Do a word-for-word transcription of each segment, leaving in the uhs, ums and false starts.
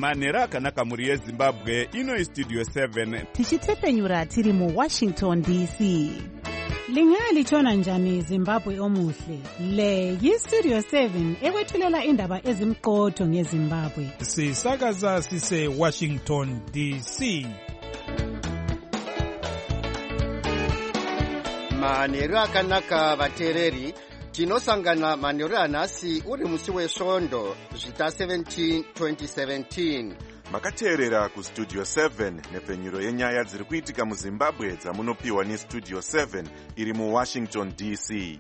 manhero akanaka mhuri yezimbabwe. Ino istudio seven tichitepfenyura tiri muwashington D C. Lingalitshona njani Zimbabwe omuhle? Le yistudio seven ekwethulela indaba ezimqotho ngeZimbabwe. Sisakaza sise Washington D C. Manhero akanaka vateereri, tinosangana manhero anhasi uri musi wesvondo zvita seventeen twenty seventeen. Makateerera kustudio seven nepfenyuro yenyaya dziri kuitika muZimbabwe dzamunopiwa nestudio seven iri muWashington D C.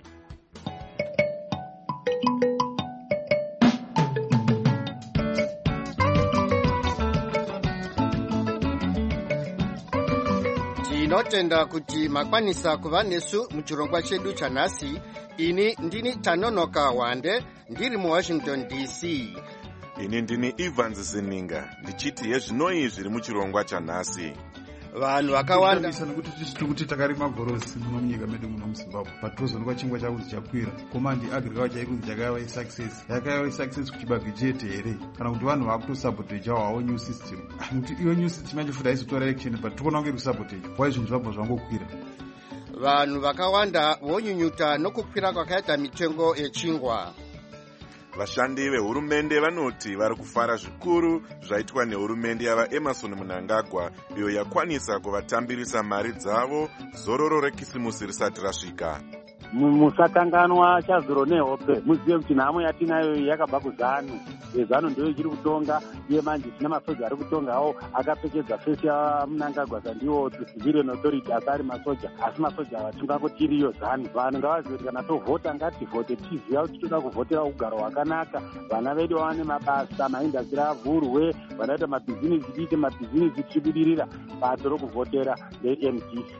Tinotenda kuti makwanisa kuva nesu muchirongwa chedu chanhasi. Ini ndini Tanonoka Wande ndiri muWashington D C. Ini ndini Evans Zininga ndichiti yezvinoi zviri muchirongwa chanhasi. Vanhu vakawanda nekuti tisi kuti takarima gorosi muno munyika medu muno muZimbabwe patozonekwa chingwa chakuti chakwira komandi agriculture yaikuti chakaiva isuccess yakaiva isuccess kuchibage chete here kana kuti vanhu vakutosaboteja wawo new system kuti iyo new system yacho futi aizotora election but tikuona kunge kusaboteja wai zvinhu zvabva zvangokwira. Vanhu vakawanda vonyunyuta nokukwira kwakaita mitengo yechingwa. Vashandi vehurumende vanoti vari kufara zvikuru zvaitwa nehurumende yava Emerson Mnangagwa iyo yakwanisa kuvatambirisa mari dzavo zororo rekisimusi risati rasvika. Musakanganwa chazuro nehope muzive kuti nhamo yatinayo yakabva kuzanu. Zanu ndiyo ichiri kutonga iye manje tina masoja ari kutongawo akapfekedza fesi yaMnangagwa sandiwo civilian authority asari masoja asi masoja ava tingangotiriyo zanu. Vanhu ngavazive kuti kana tovhota ngativhote tiziva kuti toda kuvhotera ugaro hwakanaka, vana vedu vawane mabasa, maindastri avhurwe, vanoita mabhizinisi tiite mabhizinisi tichibudirira. Bato rokuvhotera ndeM D C.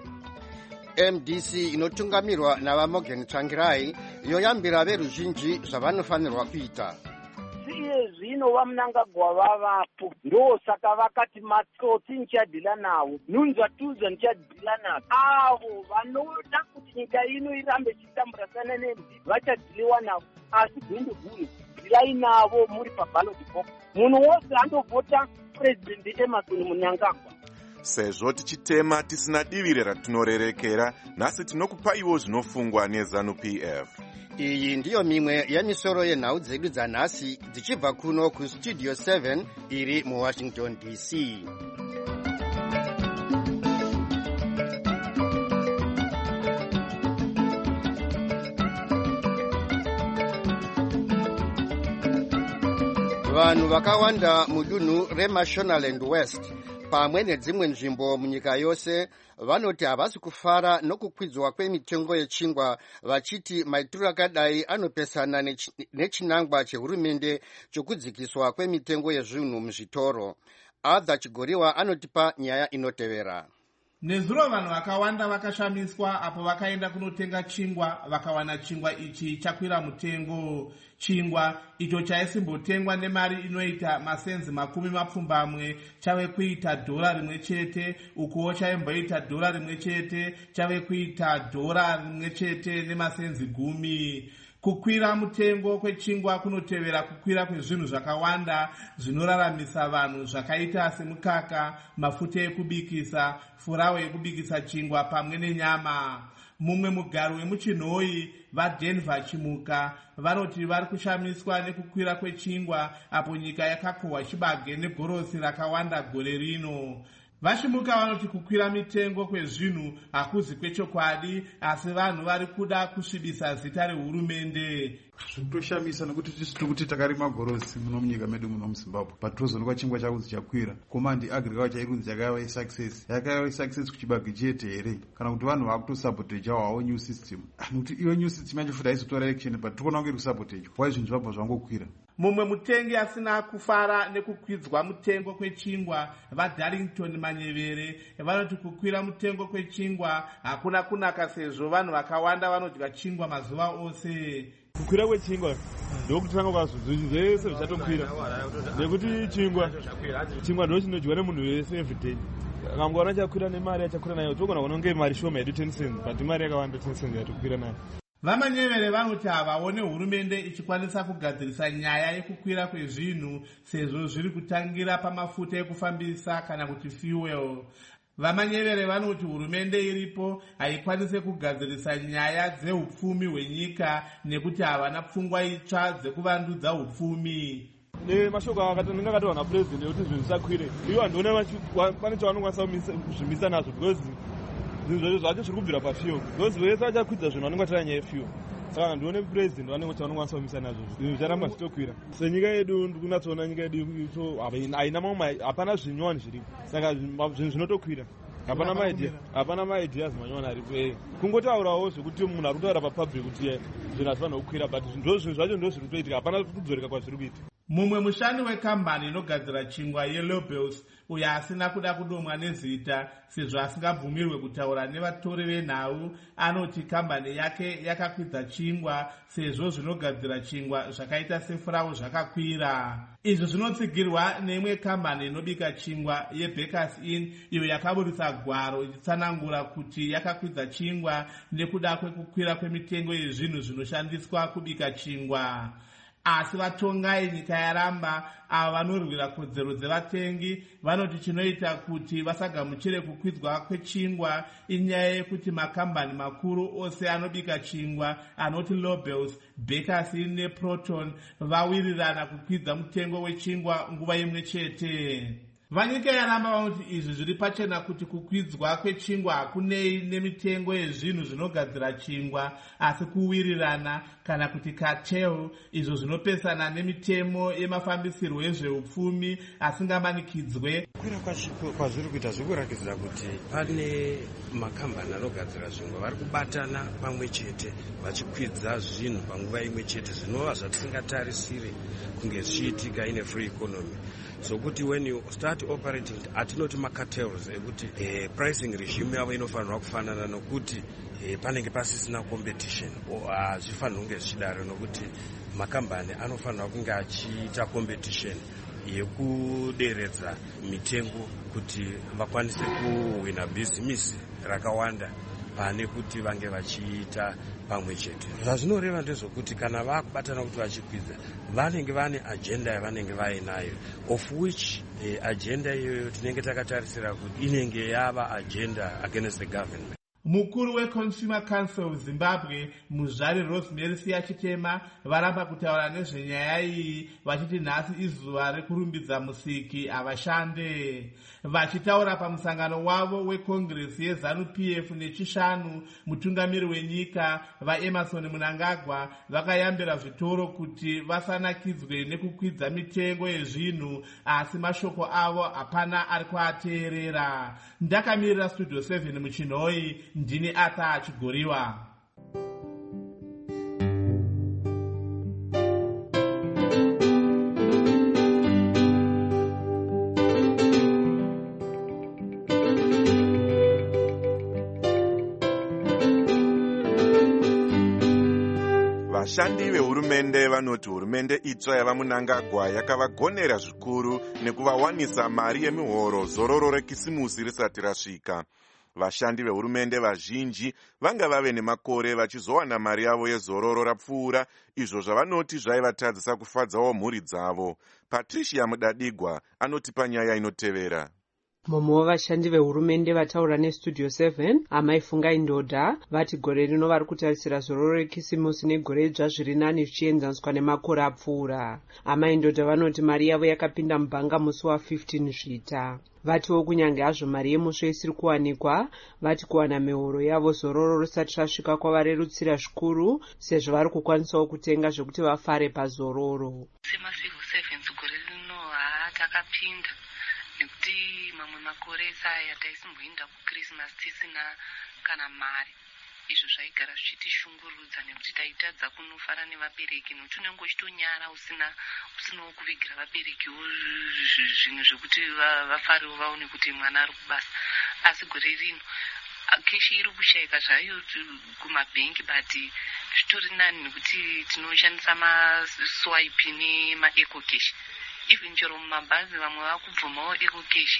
M D C inotungamirwa navaMorgan Tsvangirai yoyambira veruzhinji zvavanofanirwa kuita. Siye zvino vaMnangagwa vavapo ndosaka vakati matsotsi ndichadhila nawo nunzva tuzva ndichadhila navo. Avo vanoda kuti nyika ino irambe chitamburasana neMD vachadhiliwa navo, asi gwende guru dhilai navo muri paballot box. Munhu wose andovhota President Emerson Mnangagwa. Sezvo tichitema tisina divire ratinorerekera, nhasi tinokupaiwo zvinofungwa neZanu P F. Iyi ndiyo mimwe yemisoro yenhau dzedu dzanhasi dzichibva kuno kustudio seven iri muWashington D C. Vanhu vakawanda mudunhu reMashonaland West pamwe nedzimwe nzvimbo munyika yose vanoti havasi kufara nokukwidzwa kwemitengo yechingwa, vachiti maitiro akadai anopesana nechinangwa chehurumende chokudzikiswa kwemitengo yezvinhu muzvitoro. Adha Chigoriwa anotipa nyaya inotevera. Nezuro vanhu vakawanda vakashamiswa apo vakaenda kunotenga chingwa vakawana chingwa ichi chakwira mutengo. Chingwa icho chaisimbotengwa nemari inoita masenzi makumi mapfumbamwe chave kuita dhora rimwe chete, ukuwo chaimboita dhora rimwe chete chave kuita dhora rimwe chete nemasenzi gumi. Kukwira mutengo kwechingwa kunotevera kukwira kwezvinhu zvakawanda zvinoraramisa vanhu zvakaita semukaka, mafuta ekubikisa, furawa yekubikisa chingwa pamwe nenyama. Mumwe mugaro wemuchinhoi vaDenver Chimuka vanoti vari kushamiswa nekukwira kwechingwa apo nyika yakakohwa chibage negorosi rakawanda gore rino. Vashimuka vanoti kukwira mitengo kwezvinhu hakuzi kwechokwadi, asi vanhu vari kuda kusvibisa zita rehurumende. Zvitoshamisa nekuti tisi kuti takarima gorosi muno munyika medu muno muZimbabwe patozonekwa chingwa chakuzi chakwira komandi agriculture yaikuti chakaiva isuccess yakaiva isuccess kuchibage chete here kana kuti vanhu vakutosaboteja wawo new system kuti iyo new system yacho futi aizotora election but tikuona kunge kusaboteja wai zvinhu zvabva zvangokwira. Mumwe mutengi asina kufara nekukwidzwa mutengo kwechingwa vaDarlington Manyevere vanoti kukwira mutengo kwechingwa hakuna kunaka sezvo vanhu vakawanda vanodya chingwa mazuva ose. Kukwira kwechingwa ndokutanga kwazvo zvinhu zvese zvichatokwira nekuti chingwa chingwa ndo chinodyiwa nemunhu wese everyday. Kamgwana chakwira nemari yachakwira nayo togona kunonge mari shoma yedu ten cents but mari yakawanda ten cents yatokwira nayo. Vamanyevere vanoti havaone hurumende ichikwanisa kugadzirisa nyaya yekukwira kwezvinhu sezvo zviri kutangira pamafuta ekufambisa kana kuti fuel. Vamanyevere vanoti hurumende iripo haikwanise kugadzirisa nyaya dzehupfumi hwenyika nekuti havana pfungwa itsva dzekuvandudza hupfumi. Nemashoko akatanga akataura napresident kuti zvinhu zvisakwire. Ivo handiona pane chavanokwanisa kuzvimisa nazvo because zvinhu zvacho zviri kubvira pafuel. Because vese vachakwidza zvinhu vanenge vatara nyaya yefuel. Saka handione president vanenge chavanokwanisa kumisa nazvo. Zvinhu zvicharamba zvitokwira. Senyika yedu ndikunatsoona nyika yedu haina mamwe, hapana zvinyowani zviripo. Saka zvinhu zvinotokwira. Hapana maidea, hapana maideas manyowani aripo. Kungotaurawo zvekuti munhu ari kutaura papublic kuti zvinhu hazvifanira kukwira, but zvinhu zvacho ndo zviri kutoitika, hapana kudzoreka kwazviri kuita. Mumwe mushandi wekambani inogadzira chingwa yeLobels uyo asina kuda kudomwa nezita sezvo asingabvumirwe kutaura nevatori venhau anoti kambani yake yakakwidza chingwa sezvo zvinogadzira chingwa zvakaita sefurawu zvakakwira. Izvi zvinotsigirwa neimwe kambani inobika chingwa yeBakers Inn iyo yakaburitsa gwaro ichitsanangura kuti yakakwidza chingwa nekuda kwekukwira kwemitengo yezvinhu zvinoshandiswa kubika chingwa. Asi vatongai nyika yaramba ava vanorwira kodzero dzevatengi vanoti chinoita kuti vasagamuchire kukwidzwa kwechingwa inyaya yekuti makambani makuru ose anobika chingwa anoti Lobels, Bakers Inn neProton vawirirana kukwidza mutengo wechingwa nguva imwe chete. Vanyika yaramba vanoti izvi zviri pachena kuti kukwidzwa kwechingwa hakunei nemitengo yezvinhu zvinogadzira chingwa asi kuwirirana kana kuti cartel izvo zvinopesana nemitemo yemafambisirwo ezveupfumi asingamanikidzwe. Kwira kwazviri kuita zvikurakidza kuti pane makambani anogadzira zvingwa vari kubatana pamwe chete vachikwidza zvinhu panguva imwe chete zvinova zvatisingatarisiri kunge zvichiitika ine free economy. So kuti when you start operating atinoti macartels ekuti eh, pricing regime yavo inofanirwa kufanana nokuti eh, panenge pasisina competition hazvifanirwa kunge zvichidaro nokuti makambani anofanirwa kunge achiita competition yekuderedza mitengo kuti vakwanise kuwina bhizimisi rakawanda pane kuti vange vachiita pamwe chete. Zvazvinoreva ndezvokuti kana vakubatana kuti vachikwidza vanenge vane agenda yavanenge vainayo of which eh, agenda iyoyo tinenge takatarisira kuti inenge yava agenda against the government. Mukuru weConsumer Council of Zimbabwe Muzvari Rosemary Siyachitema varamba kutaura nezvenyaya iyi vachiti nhasi izuva rekurumbidza musiki havashande. Vachitaura pamusangano wavo wekongresi yeZanu-P F nechishanu mutungamiri wenyika vaEmerson Mnangagwa vakayambira zvitoro kuti vasanakidzwe nekukwidza mitengo yezvinhu asi mashoko avo hapana ari kuateerera. Ndakamirira Studio seven muchinhoi ndini Ata Chigoriwa. Vashandi vehurumende vanoti hurumende itsva yava Mnangagwa yakavagonera zvikuru nekuvawanisa mari yemihoro zororo rekisimusi risati rasvika. Vashandi vehurumende vazhinji vanga vave nemakore vachizowana mari yavo yezororo rapfuura, izvo zvavanoti zvaivatadzisa kufadzawo mhuri dzavo. Patricia Mudadigwa anotipa nyaya inotevera. Mumwe wavashandi vehurumende vataura neStudio seven, Amai Fungai Ndodha, vati gore rino vari kutarisira zororo rekisimusi negore idzva zviri nani zvichienzaniswa nemakore apfuura. Amai Ndodha vanoti mari yavo yakapinda mubhanga musi wa15 Zvita. Vatiwo kunyange hazvo mari yemusvo isiri kuwanikwa, vati kuwana mihoro yavo zororo risati rasvika kwavarerutsira zvikuru, sezvo vari kukwanisawo kutenga zvokuti vafare pazororo. Semacivil servants gore rino hatakapinda nekuti mamwe makore saya taisimboenda kuChristmas tisina kana mari. Izvo zvaigara zvichitishungurudza nekuti taitadza kunofara nevabereki nekuti unenge uchitonyara usina usinawo kuvigira vaberekiwo zvinhu zvokuti vafarewo vaone kuti mwana ari kubasa. Asi gore rino keshi iri kushaika zvayo kumabhengi but zvitori nani nekuti tinoshandisa maswipe nemaeco cash. Even chero mumabhazi vamwe vakubvumawo eco cash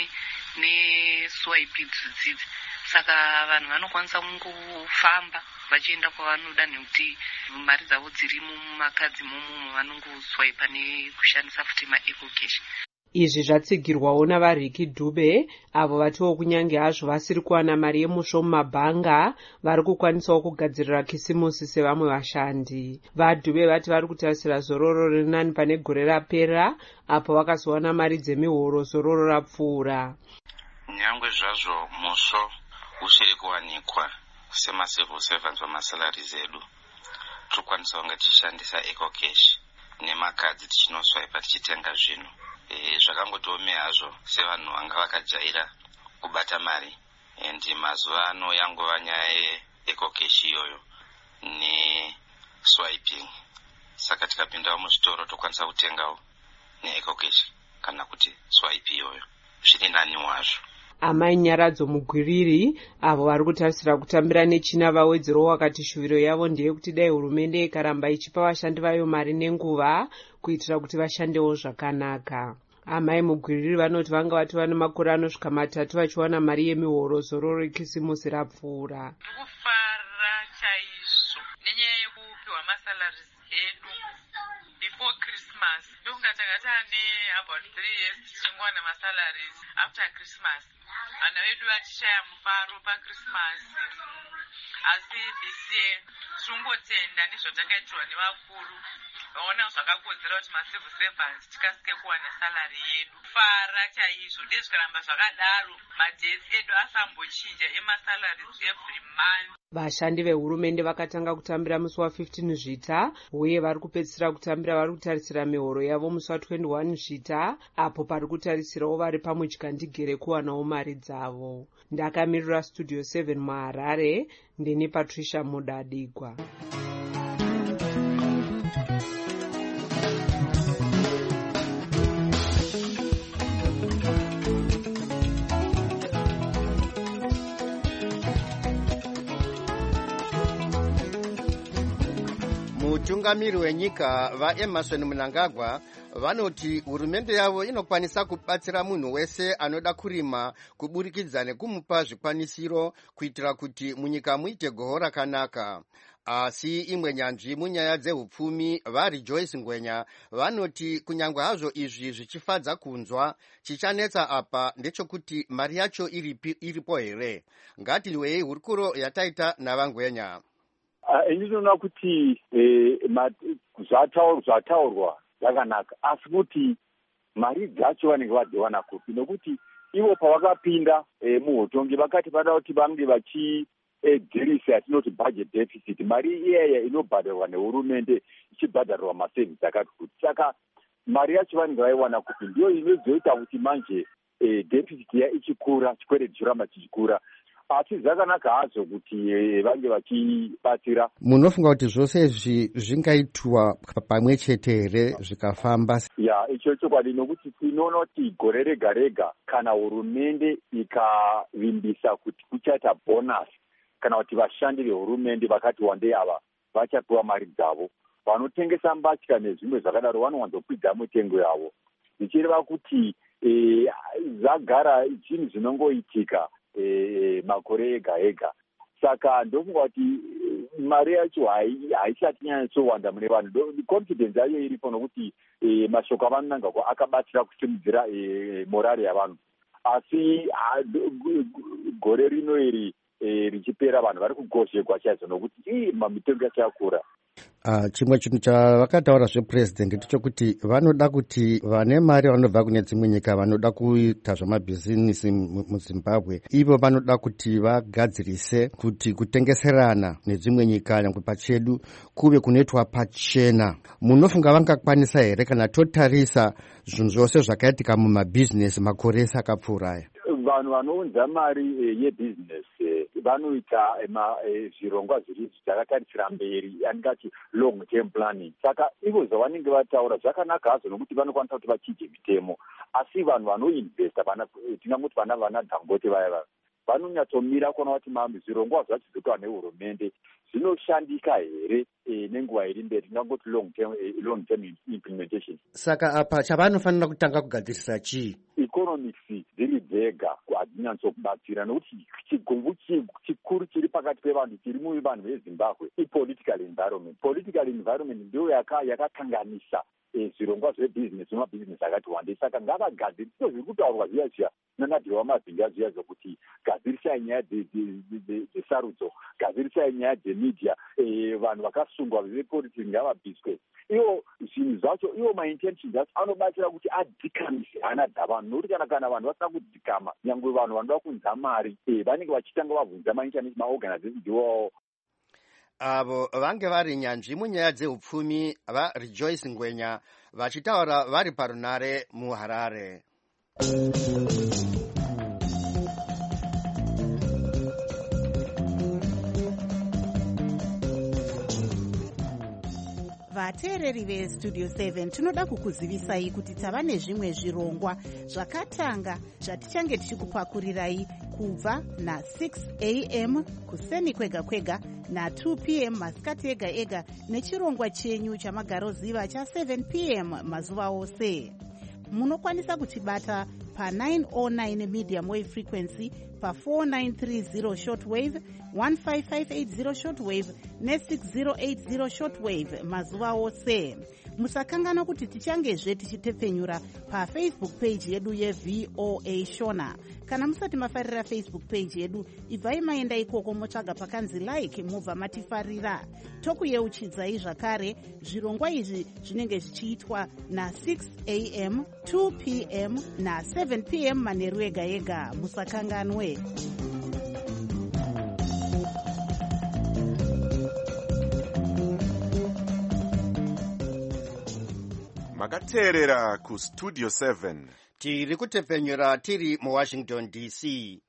neswipe dzidzi. Saka vanhu vanokwanisa kungofamba vachienda kwavanoda nekuti mari dzavo dziri mumakadzi momo vanongoswaipa nekushandisa futi maeco cash. Izvi zvatsigirwawo navariki Dube avo vatiwo kunyange hazvo vasiri kuwana mari yemusvo mumabhanga vari kukwanisawo kugadzirira kisimusi sevamwe vashandi. VaDube vati vari kutarisira zororo rinani pane gore rapera apo vakazowana mari dzemihoro zororo rapfuura. Nyangwe zvazvo musvo uchiri kuwanikwa semacivil servants vamasalari edu tokwanisa kunge tichishandisa eco cash nemakadzi tichinoswaipa tichitenga zvinhu. E, zvakangotiome hazvo sevanhu vanga vakajaira kubata mari and mazuva ano yangova nyaya yeeco cash iyoyo neswiping. Saka tikapindawo muzvitoro tokwanisa kutengawo neeco cash kana kuti swipe iyoyo zviri nani wazvo. Amai Nyaradzo Mugwiriri avo vari kutarisira kutambira nechina vawedzero wakati shuviro yavo ndeyekuti dai hurumende ikaramba ichipa vashandi vayo mari nenguva kuitira kuti vashandewo zvakanaka. Amai Mugwiriri vanoti vanga vati vane makore anosvika matatu vachiwana mari yemihoro zororo kisimusi rapfuura. Kufara chaizvo nenyaya yekupiwa masalari edu before Christmas. Ndokunga takatane about three years tichingwana masalari after Christmas. Vana vedu vachishaya mufaro paChristmas. Asi this year tongotenda nezvatakaitwa nevakuru vaona zvakakodzera kuti macivil servants tikasike kuwana salari yedu. Fara chaizvo ndezvikaramba zvakadaro madhesi edu asambochinja emasalari every month. Vashandi vehurumende vakatanga kutambira musi wa15 Zvita uye vari kupedzisira kutambira vari kutarisira mihoro yavo musi wa21 Zvita apo pari kutarisirawo vari pamudya ndigere kuwanawo mari dzavo. Ndakamirira Studio seven muHarare ndini Patricia Mudadigwa. Mutungamiri wenyika vaEmmerson Mnangagwa vanoti hurumende yavo inokwanisa kubatsira munhu wese anoda kurima kuburikidza nekumupa zvikwanisiro kuitira kuti munyika muite goho rakanaka. Asi imwe nyanzvi munyaya dzehupfumi vari Joyce Ngwenya vanoti kunyangwe hazvo izvi zvichifadza kunzwa chichanetsa apa ndechekuti mari yacho iripi, iripo here. Ngatiwei hurukuro yataita navaNgwenya. Ndinoona kuti zvataurwa zvakanaka asi kuti mari dzacho vanenge vadziwana kupi, nekuti ivo pavakapinda muhotongi vakati vada kuti vange vachigirisa yatinoti budget deficit, mari iyaya inobhadharwa nehurumende ichibhadharwa maservice akati kuti. Saka mari yacho vanenge vaiwana kupi ndiyo inozoita kuti manje deficit ya ichikura, chikwere chiramba chichikura. Asi zvakanaka hazvo kuti vange vachibatsira. Munofunga kuti zvose izvi zvingaitwa pamwe chete here zvikafamba? Ya, icho chokwadi, nokuti tinoona kuti gore rega rega kana hurumende ikavimbisa kuti kuchaita bonus kana kuti vashandi vehurumende vakati wandei ava vachapiwa mari dzavo, vanotengesa mbatya nezvimwe zvakadaro vanowanzokwidza mitengo yavo, zvichireva kuti zvagara chinhu zvinongoitika E, makore ega ega. Saka ndofunga kuti mari yacho haisati nyanyatsowanda mune vanhu. Confidence yayo iripo nokuti e, mashoko avanonangagwa akabatsira kusimudzira e, morari yavanhu. Asi gore rino iri e, richipera vanhu vari kugozhekwa chaizvo nokuti mamitengo yacho yakura. Uh, chimwe chinhu chavakataura zvepresident ndechekuti vanoda kuti vane mari vanobva kune dzimwe nyika vanoda kuita zvamabhizinisi muZimbabwe ivo vanoda kuti vagadzirise kuti kutengeserana nedzimwe nyika nyangwe pachedu kuve kunoitwa pachena. Munofunga vangakwanisa here kana totarisa zvinhu zvose zvakaitika mumabhizinesi makore ese akapfuura aya? Vanhu vanounza mari yebusiness vanoita zvirongwa zviri zvakatarisira mberi, andingati long term planning. Saka ivo zvavanenge vataura zvakanaka hazvo nokuti vanokwanisa kuti vachije mitemo, asi vanhu vanoinvesta tingangoti vana vana Dangote vaya vanonyatsomirira kuona kuti zvirongwa zvacho zvinoitwa nehurumende zvinoshandika here nenguva iri mberi, tingangoti long term long term implementation. Saka apa chavanofanira kutanga kugadzirisa chii? Economics dziri dzega hadzinyatsokubatsira nokuti chigumbu chikuru chiri pakati pevanhu chiri muvanhu vezimbabwe ipolitical environment. Political environment ndiyo yakakanganisa zvirongwa zvebhizinesi nemabhizinesi akati wandei. Saka ngavagadziri sio zviri kutaurwa zviya zviya nanadhiwa mazinga zviya zvokuti gadzirisai nyaya dzesarudzo, gadzirisai nyaya dzemedia, vanhu vakasungwa vepolitiki ngavabviswe. Iwo zvinhu zvacho, iwo maintentions acho anobatsira kuti adhikamise hana dzavanhu, nokuti kana kana vanhu vasina kudzikama, nyangwe vanhu vanoda kunza mari vanenge vachitanga vabvunza mainternet maorganization iwawo. Avo vange vari nyanzvi munyaya dzeupfumi vaRejoice Ngwenya vachitaura vari parunare muHarare. vateereri vestudio seven tinoda kukuzivisai kuti tava nezvimwe zvirongwa zvakatanga zvatichange tichikupakurirai kubva na-six a m kuseni kwega kwega na-two p m masikati ega ega nechirongwa chenyu chamagaroziva cha-seven p m mazuva ose. Munokwanisa kutibata pa-nine oh nine medium wave frequency, pa-four nine three zero shortwave, one five five eight zero shortwave ne-six zero eight zero shortwave mazuva ose. Musakangana kuti tichangezve tichitepfenyura pafacebook page yedu yeV O A Shona. Kana musati mafarira Facebook page yedu, ibvai maenda ikoko motsvaga pakanzi like mubva matifarira. Tokuyeuchidzai zvakare zvirongwa izvi zvinenge zvichiitwa na-six a m, two p m na-seven p m manheru ega ega. Musakanganwe. makateerera kustudio seven. Tiri kutepfenyura tiri muWashington D C.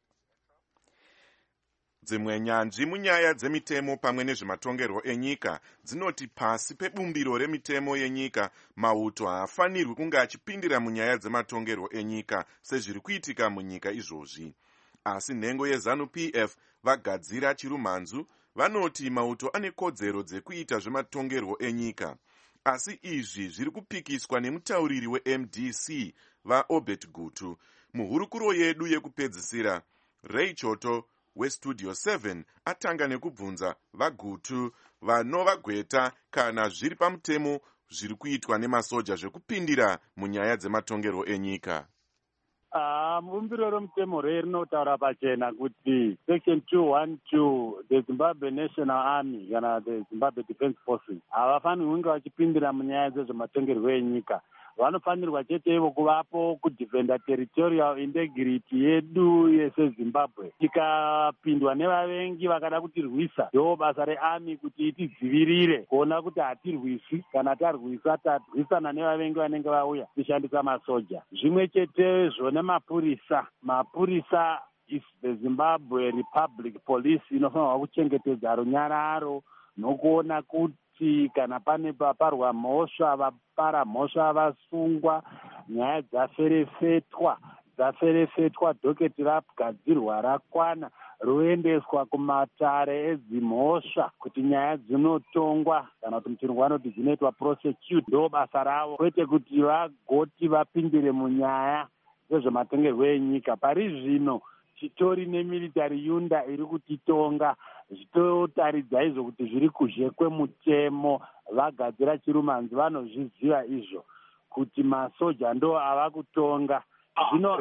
Dzimwe nyanzvi munyaya dzemitemo pamwe nezvematongerwo enyika dzinoti pasi pebumbiro remitemo yenyika mauto haafanirwi kunge achipindira munyaya dzematongerwo enyika sezviri kuitika munyika izvozvi. Asi nhengo yeZanu-P F vagadzira chirumhanzu vanoti mauto ane kodzero dzekuita zvematongerwo enyika. Asi izvi zviri kupikiswa nemutauriri we-M D C vaObert Gutu. Muhurukuro yedu yekupedzisira, Ray Choto weStudio seven atanga nekubvunza vaGutu vanovagweta kana zviri pamutemo zviri kuitwa nemasoja zvekupindira munyaya dzematongerwo enyika. Mubumbiro romutemo rinotaura pachena kuti section two twelve the Zimbabwe National Army kana the Zimbabwe Defense Forces havafanirwi kunge vachipindira munyaya dzezvematongerwo enyika. Vanofanirwa chete ivo kuvapo kudefenda territorial integrity yedu yeseZimbabwe. Tikapindwa nevavengi vakada kutirwisa, ndo basa rearmy kuti itidzivirire kuona kuti hatirwisi, kana tarwisa tarwisana nevavengi vanenge vauya tichishandisa masoja. Zvimwe chetezvo nemapurisa. Mapurisa is the Zimbabwe Republic Police inofanirwa kuchengetedza runyararo nokuona kuti kana pane paparwa mhosva vapara mhosva vasungwa, nyaya dzaferefetwa dzaferefetwa dhoketi ragadzirwa rakwana roendeswa kumatare edzimhosva kuti nyaya dzinotongwa kana kuti muchirungu vanoti dzinoitwa prosecute. Ndo basa ravo, kwete kuti vagoti vapindire munyaya dzezvematongerwo enyika. Pari zvino chitori nemilitary yunda iri kutitonga, zvitotaridza izvo kuti zviri kuzhe kwemutemo. Vagadzira chirumhanzi vanozviziva izvo kuti masoja ndo ava kutonga. Zvino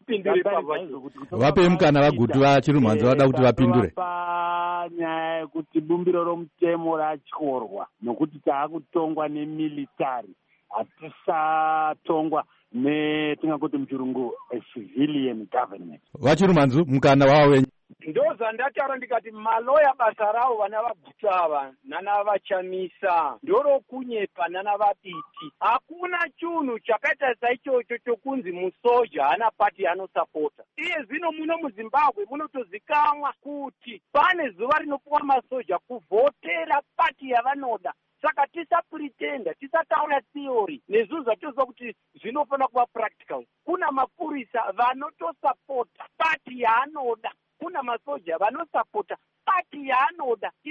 vape mukana vaGutu vachirumhanzi vada kuti vapindure panyaya yekuti bumbiro romutemo ratyorwa nokuti taakutongwa nemilitary, hatisatongwa netingakuti muchirungu civilian government. Vachirumhanzi mukana wavo wenyu. Ndo zvandataura ndikati maloya basa ravo vana vaGutu ava nana vachamisa ndorokunyepa nana vabiti. Hakuna chunhu chakaita saichocho chokunzi musoja hana pati anosapota. Iye zvino muno muZimbabwe munotozikamwa kuti pane zuva rinopuwa masoja kuvhotera pati yavanoda. Saka tisapretenda, tisataura theory nezvinhu zvatinoziva kuti zvinofanira kuva practical. Kuna mapurisa vanotosapota pati yaanoda, kuna masoja vanosapota pati yaanoda.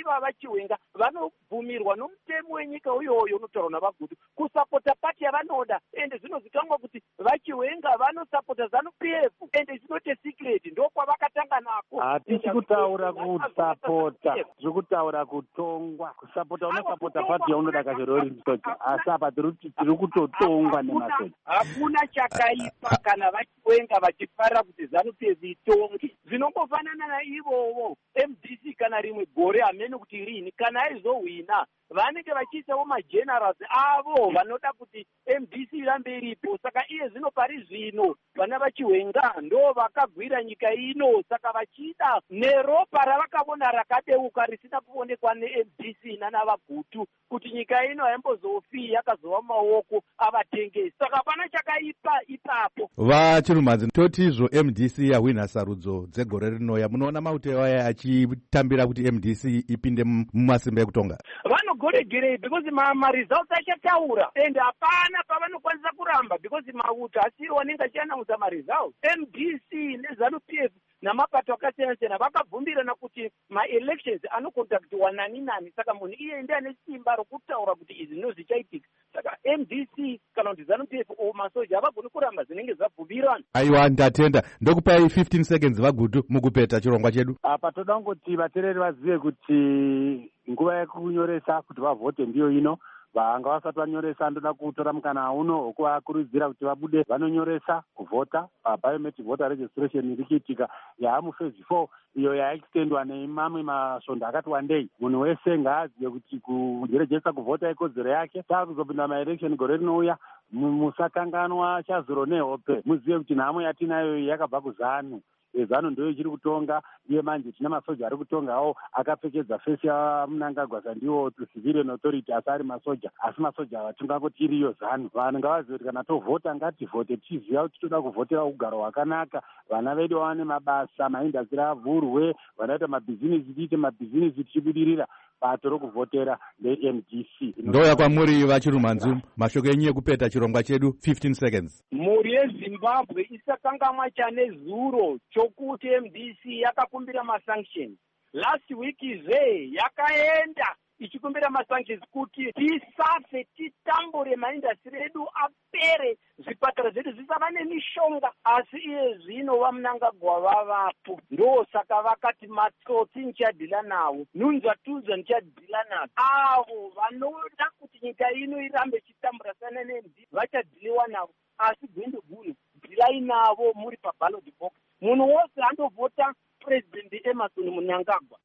iva vachiwenga vanobvumirwa nomutemo wenyika uyoyo unotaurwa navagutu kusapota pati yavanoda, ende zvinozikangwa kuti vachiwenga vanosapota zanu P F ende zvinote secret ndokwavakatanga nako. Hatisi kutaura kusapota, tiri kutaura kutongwa. Kusapota unosapota pati yaunoda kachirori soja, asi apa tiri kutotongwa nemasoja. Hakuna chakaipa kana vachiwenga vachifarira kuti zanu P F itonge. Zvinongofanana naivovo M D C kana rimwe gore hamene kuti rini kana aizohwina vanenge vachiisawo magenerals avo vanoda kuti M D C irambe iripo. Saka iye zvino pari zvino vana vachiwenga ndo vakagwira nyika ino, saka vachida neropa ravakavona rakadeuka risina kuonekwa ne-M D C nanavagutu kuti nyika ino haimbozofi yakazova maoko avatengesi. Saka pana chakaipa ipapo. Vachirumadzi, totizvo M D C yahwina sarudzo dzegore rinouya, munoona mauteo aya achitambira kuti M D C ipinde mumasimba ekutonga? Vanogoregerei because ma-results achataura ende hapana pavanokwanisa kuramba because mauto asiri wanenge achianaudza ma-results. M D C nezanu P F namapato akasiyana-siyana vakabvumirana kuti ma-elections anokondaktiwa nani nani. Saka munhu iye ndiye ane simba rokutaura kuti izvi ndizvo zvichaitika. Saka M D C kana kuti zanu P F o masoja havagoni kuramba zvinenge zvabvumirana. Aiwa, ndatenda. Ndokupai fifteen seconds vagutu mukupeta chirongwa chedu. Apa toda kungoti vateereri vazive kuti nguva yekunyoresa kuti vavhote ndiyo ino. Vanga vasati vanyoresa, ndoda kutora mukana uno wokuvakurudzira kuti vabude vanonyoresa kuvhota. Biometric voter registration iri kuitika yaamufezi four iyo yaextendwa nemamwe masvondo akati wandei. Munhu wese ngaazive kuti kurejesta kuvhota ikodzero yake. Taakuzopinda maelection gore rinouya, musakanganwa chazuro nehope. Muzive kuti nhamo yatinayo yakabva kuzanu. Zano ndio ichiri kutonga, iye manje tina masoja ari kutongawo akapfekedza fesi yaMnangagwa sandiwo civilian authority asari masoja, asi masoja vatingangoti iriyo zanu. Vanhu ngavazive kuti kana tovhota ngativhote tiziva kuti toda kuvhotera ugaro hwakanaka, vana vedu vawane mabasa, maindastri avhurwe, vanoita mabhizinesi tiite mabhizinesi tichibudirira. Bato rokuvhotera ne-M D C ndoya kwamuri vachirumanzu, mashoko enyu ekupeta chirongwa chedu fifteen seconds. Mhuri yeZimbabwe isakangamwa chane zuro chokuti M D C yakakumbira masanctions. Last week zve yakaenda ichikumbira masanctions kuti tisafe titambure maindastri edu apere, zvipatara zvedu zvisava nemishonga. Asi iye zvino vaMnangagwa vavapo, ndo saka vakati matsotsi ndichadhila nawo, nunzva tudza ndichadhila nawo. Avo vanoda kuti nyika ino irambe ichitambura sana ne-M D C vachadhiliwa navo. Asi gwende guno dhilai navo muri paballot box. Munhu wose andovhota President Emmerson Mnangagwa.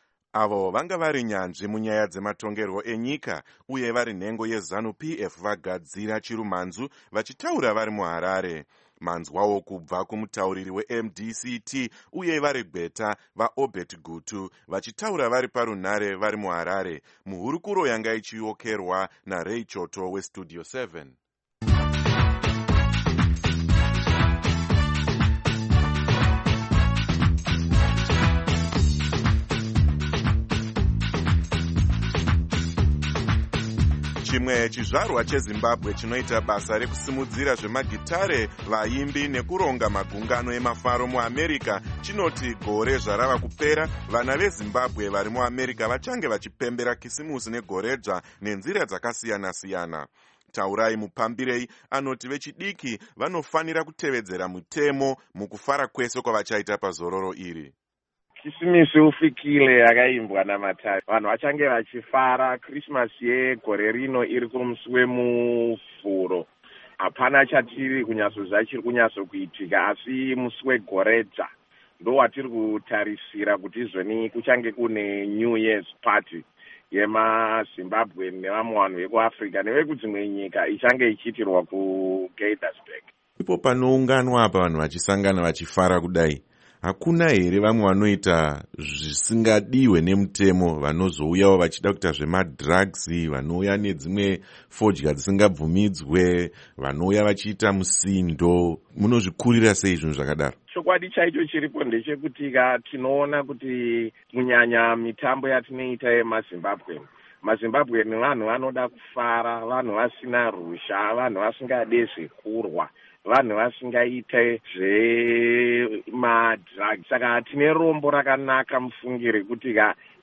Avo vanga vari nyanzvi munyaya dzematongerwo enyika uye vari nhengo yezanu P F vagadzira chirumanzu vachitaura vari muHarare. Manzwawo kubva kumutauriri we-M D C T uye vari Gweta vaObert Gutu vachitaura vari parunhare vari muHarare. Muhurukuro yanga ichiokerwa naRay Choto weStudio seven. Chimwe chizvarwa cheZimbabwe chinoita basa rekusimudzira zvemagitare, vaimbi nekuronga magungano emafaro muAmerica chinoti gore zvarava kupera vana veZimbabwe vari muAmerica vachange vachipembera kisimusi negoredzva nenzira dzakasiyana-siyana. Taurai Mupambirei anoti vechidiki vanofanira kutevedzera mutemo mukufara kwese kwavachaita pazororo iri. Kisimisi ufikile yakaimbwa namatare. Vanhu vachange vachifara. Christmas yegore rino iri kumusi wemufuro. Hapana chatiri kunyazozva chiri kunyazokuitika, asi musi wegoredza ndo watiri kutarisira kuti izvoni kuchange kune New Year's party yemaZimbabwe nevamwe vanhu vekuAfrica nevekudzimwe nyika ichange ichiitirwa kuGaithersburg. Ipo panounganwa apa vanhu vachisangana vachifara kudai, hakuna here vamwe vanoita zvisingadiwe nemutemo, vanozouyawo vachida kuita zvemadrugs, vanouya nedzimwe fodya dzisingabvumidzwe, vanouya vachiita musindo? Munozvikurira sei zvinhu zvakadaro? Chokwadi chaicho chiripo ndechekuti tinoona kuti kunyanya mitambo yatinoita yemaZimbabwe, maZimbabwe ni vanhu vanoda kufara, vanhu vasina rusha, vanhu vasingade zvekurwa, vanhu vasingaite zvemadrugs. Saka tine rombo rakanaka mufungire kuti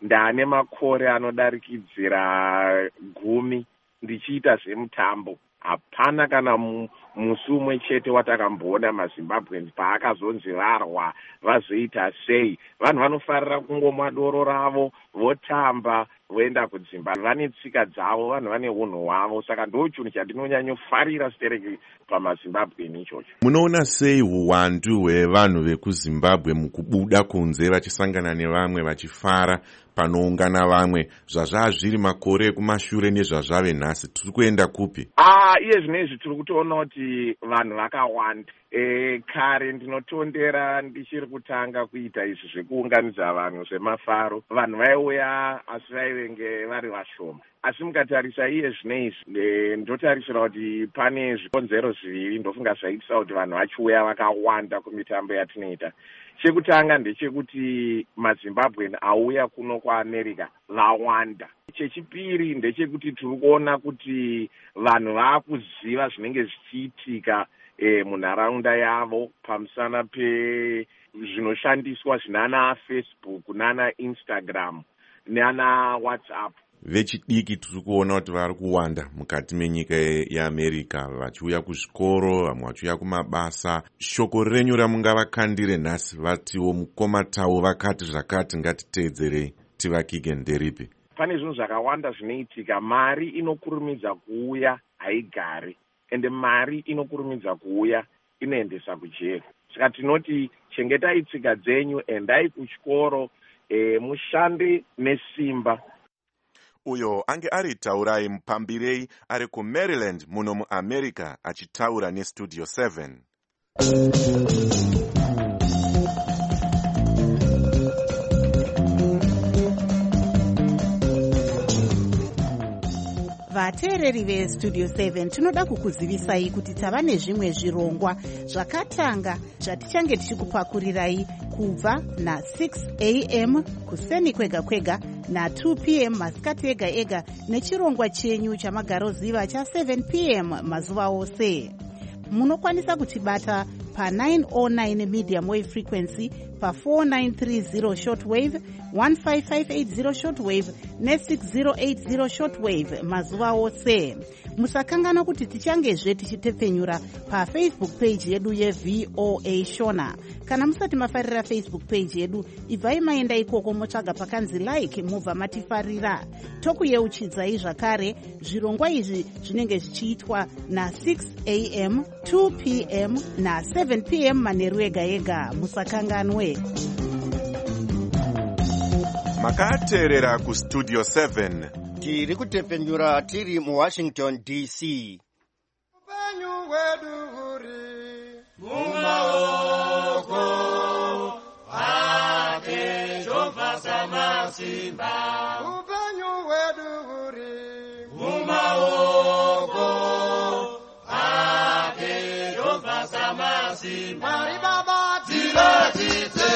ndane makore anodarikidzira gumi ndichiita zvemutambo. Hapana kana musi umwe chete watakamboona maZimbabweans paakazonzi varwa vazoita sei. Vanhu vanofarira kungomwa doro ravo votamba voenda kudzimba. Vane tsika dzavo, vanhu vane unhu hwavo. Saka ndo chinhu chandinonyanyofarira stereki pamaZimbabwean ichocho. Munoona sei uwandu hwevanhu vekuZimbabwe mukubuda kunze vachisangana nevamwe vachifara panoungana vamwe? Zvazva zviri makore ekumashure nezvazvave nhasi, tiri kuenda kupi? Ah, iye zvinezvi tiri kutoona kuti vanhu vakawanda. E, kare ndinotondera ndichiri kutanga kuita izvi zvekuunganidza vanhu zvemafaro, vanhu vaiuya asi vaivenge vari vashoma. Asi mukatarisa iye zvinezvi ndotarisira kuti pane zvikonzero zviviri ndofunga zvaitisa kuti vanhu vachiuya vakawanda kumitambo yatinoita. Chekutanga ndechekuti maZimbabwean auya kuno kwaAmerica vawanda. Chechipiri ndechekuti tiri kuona kuti vanhu vaakuziva zvinenge zvichiitika e, munharaunda yavo pamusana pezvinoshandiswa zvinana Facebook nana Instagram nana WhatsApp. Vechidiki tiri kuona kuti vari kuwanda mukati menyika yeAmerica, vachiuya kuzvikoro, vamwe vachiuya kumabasa. Shoko renyu ramungavakandire nhasi vatiwo mukomatawo vakati zvakati ngatiteedzerei tivakige nderipi? Pane zvinhu zvakawanda zvinoitika. Mari inokurumidza kuuya haigari, ende mari inokurumidza kuuya inoendesa kujeri. Saka tinoti chengetai tsika dzenyu, endai kuchikoro, e, mushande nesimba. Uyo ange ari Taurai Mupambirei ari kuMaryland muno muAmerica achitaura neStudio seven. vateereri veStudio seven tinoda kukuzivisai kuti tava nezvimwe zvirongwa zvakatanga zvatichange tichikupakurirai kubva na-six a m kuseni kwega kwega na-two p m masikati ega ega nechirongwa chenyu chamagaroziva cha-seven p m mazuva ose. Munokwanisa kutibata pa-nine oh nine medium wave frequency, pa-four nine three zero shortwave, fifteen five eight zero shortwave ne-six zero eight zero shortwave mazuva ose. Musakangana kuti tichangezve tichitepfenyura pafacebook page yedu yeV O A Shona. Kana musati mafarira Facebook page yedu, ibvai maenda ikoko motsvaga pakanzi like mubva matifarira. Tokuyeuchidzai zvakare zvirongwa izvi zvinenge zvichiitwa na-six a m, two p m na-seven p m manheru ega ega. Musakanganwe. Makateerera kuStudio seven. Tiri kutepfenyura tiri muWashington D C. Upenyu hwedu huri mumaoko ake Jehovha Samasimba. Upenyu hwedu huri mumaoko ake Jehovha Samasimba. Mari Baba tiratidze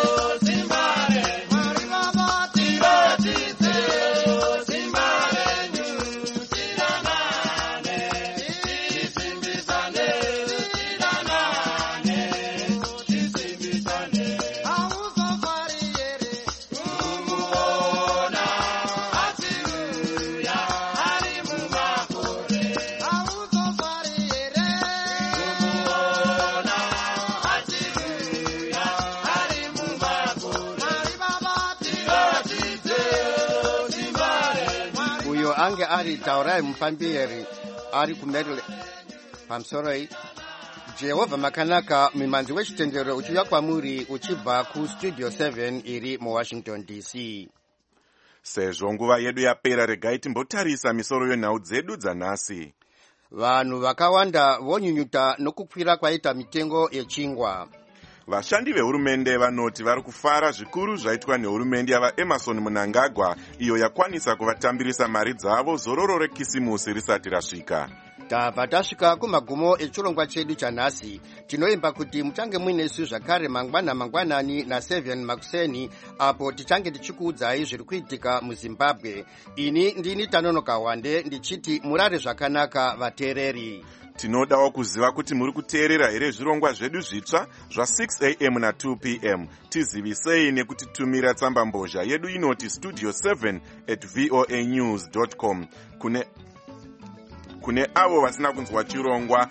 ange ari Taurai Mupambirei ari kuMaryland. Pamsoroi Jehovha makanaka, mimanzi wechitendero uchiuya kwamuri uchibva kuStudio seven iri muWashington D C. Sezvo nguva yedu yapera, regai timbotarisa misoro yenhau dzedu dzanhasi. Vanhu vakawanda vonyunyuta nokukwira kwaita mitengo yechingwa. Vashandi vehurumende vanoti vari kufara zvikuru zvaitwa nehurumende yavaEmmerson Mnangagwa, iyo yakwanisa kuvatambirisa mari dzavo zororo rekisimusi risati rasvika. Tabva tasvika kumagumo echirongwa chedu chanhasi. Tinoimba kuti muchange muinesu zvakare mangwana mangwanani na-seven makuseni, apo tichange tichikuudzai zviri kuitika muZimbabwe. Ini ndini Tanonoka Wande ndichiti murare zvakanaka vateereri. tinodawo kuziva kuti muri kuteerera here zvirongwa zvedu zvitsva zva-six a m na-two p m tizivisei nekutitumira tsamba mbozha yedu inoti studio seven at voa news dot com. kune, kune avo vasina kunzwa chirongwa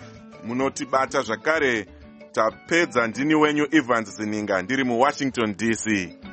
munotibata zvakare. Tapedza. Ndini wenyu Evans Zininga ndiri muWashington D C.